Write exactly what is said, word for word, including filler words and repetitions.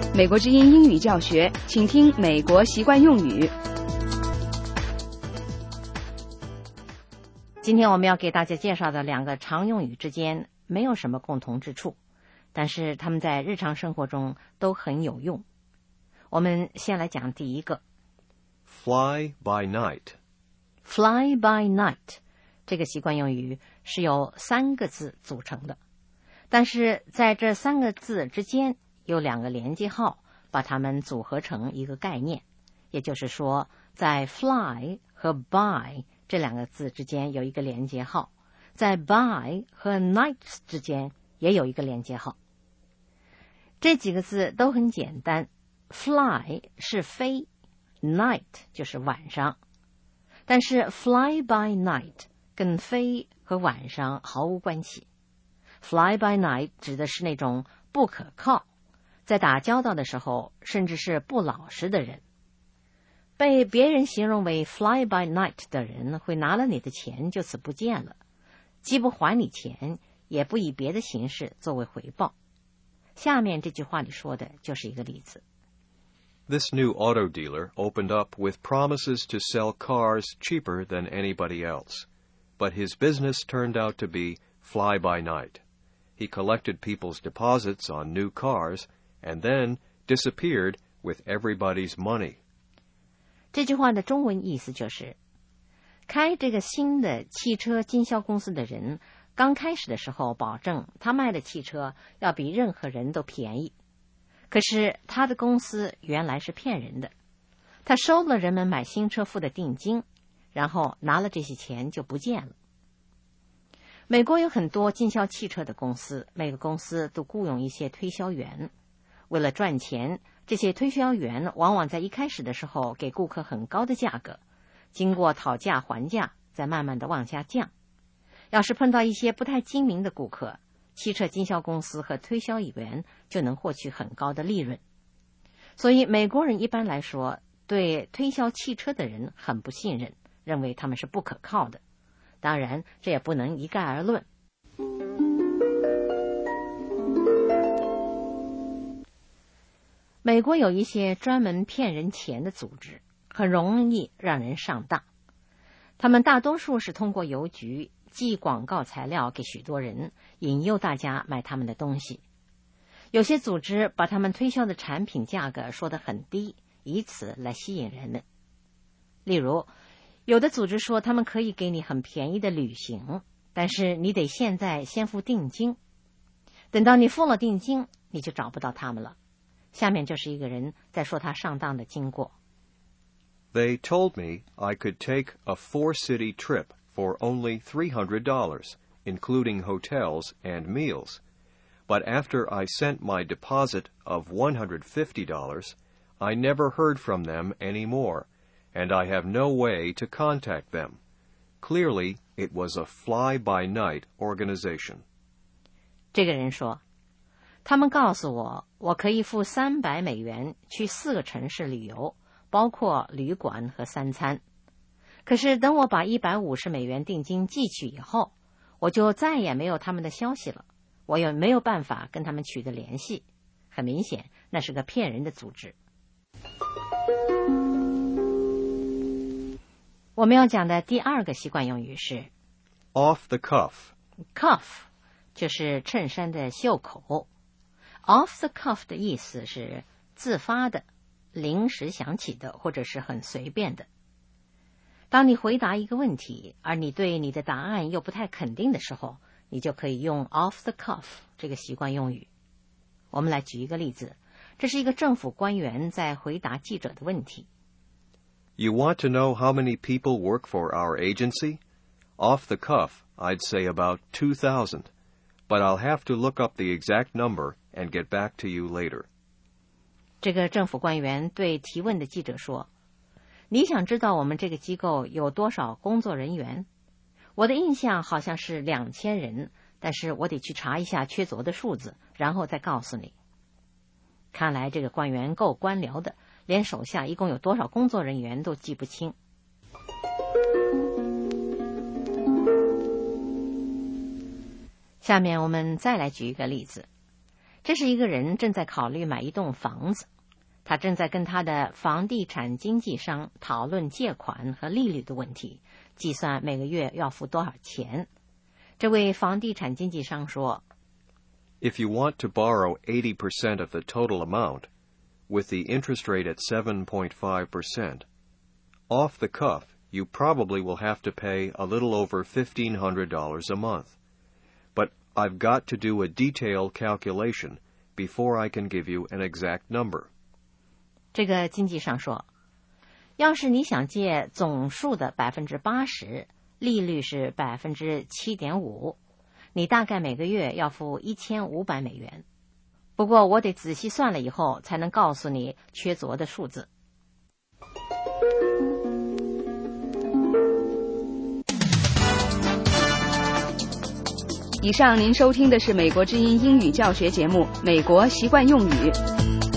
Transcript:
美国之音英语教学，请听美国习惯用语。 今天我们要给大家介绍的两个常用语之间没有什么共同之处，但是它们在日常生活中都很有用。我们先来讲第一个 Fly by night. Fly by night 这个习惯用语是由三个字组成的，但是在这三个字之间有两个连接号，把它们组合成一个概念，也就是说在 fly 和 by 这两个字之间有一个连接号，在 by 和 night 之间也有一个连接号。这几个字都很简单， fly 是飞， night 就是晚上，但是 fly by night 跟飞和晚上毫无关系。 fly by night 指的是那种不可靠，在打交道的时候甚至是不老实的人。被别人形容为 fly by night 的人会拿了你的钱就此不见了，既不还你钱，也不以别的形式作为回报。下面这句话里说的就是一个例子。 This new auto dealer opened up with promises to sell cars cheaper than anybody else, but his business turned out to be fly by night. He collected people's deposits on new cars and then disappeared with everybody's money. 这句话的中文意思就是，开这个新的汽车经销公司的人刚开始的时候保证他卖的汽车要比任何人都便宜，可是他的公司原来是骗人的，他收了人们买新车付的定金，然后拿了这些钱就不见了。美国有很多经销汽车的公司，每个公司都雇佣一些推销员，为了赚钱，这些推销员往往在一开始的时候给顾客很高的价格，经过讨价还价再慢慢的往下降。要是碰到一些不太精明的顾客，汽车经销公司和推销员就能获取很高的利润。所以美国人一般来说对推销汽车的人很不信任，认为他们是不可靠的。当然这也不能一概而论。美国有一些专门骗人钱的组织，很容易让人上当。他们大多数是通过邮局寄广告材料给许多人，引诱大家买他们的东西。有些组织把他们推销的产品价格说得很低，以此来吸引人们。例如，有的组织说他们可以给你很便宜的旅行，但是你得现在先付定金，等到你付了定金，你就找不到他们了。下面就是一个人在说他上当的经过。 They told me I could take a four-city trip for only three hundred dollars, including hotels and meals. But after I sent my deposit of one hundred fifty dollars, I never heard from them anymore, and I have no way to contact them. Clearly, it was a fly-by-night organization. 这个人说，他们告诉我，我可以付三百美元去四个城市旅游，包括旅馆和三餐。可是等我把一百五十美元定金寄去以后，我就再也没有他们的消息了，我也没有办法跟他们取得联系。很明显，那是个骗人的组织。我们要讲的第二个习惯用语是 Off the cuff. cuff， 就是衬衫的袖口。Off the cuff 的意思是自发的、临时想起的，或者是很随便的。当你回答一个问题，而你对你的答案又不太肯定的时候，你就可以用 off the cuff 这个习惯用语。我们来举一个例子，这是一个政府官员在回答记者的问题。 You want to know how many people work for our agency? Off the cuff, I'd say about two thousand, but I'll have to look up the exact number and get back to you later. 这个政府官员对提问的记者说，你想知道我们这个机构有多少工作人员？我的印象好像是两千人，但是我得去查一下确凿的数字，然后再告诉你。看来这个官员够官僚的，连手下一共有多少工作人员都记不清。下面我们再来举一个例子，这这是一个人正在考虑买一栋房子，他正在跟他的房地产经纪商讨论借款和利率的问题，计算每个月要付多少钱。这位房地产经纪商说 If you want to borrow eighty percent of the total amount, with the interest rate at seven point five percent, off the cuff, you probably will have to pay a little over fifteen hundred dollars a month. But I've got to do a detailed calculation before I can give you an exact number. 这个经纪商说，要是你想借总数的 百分之八十， 利率是 百分之七点五， 你大概每个月要付一千五百美元。不过我得仔细算了以后才能告诉你缺额的数字。 以上您收听的是美国之音英语教学节目《美国习惯用语》。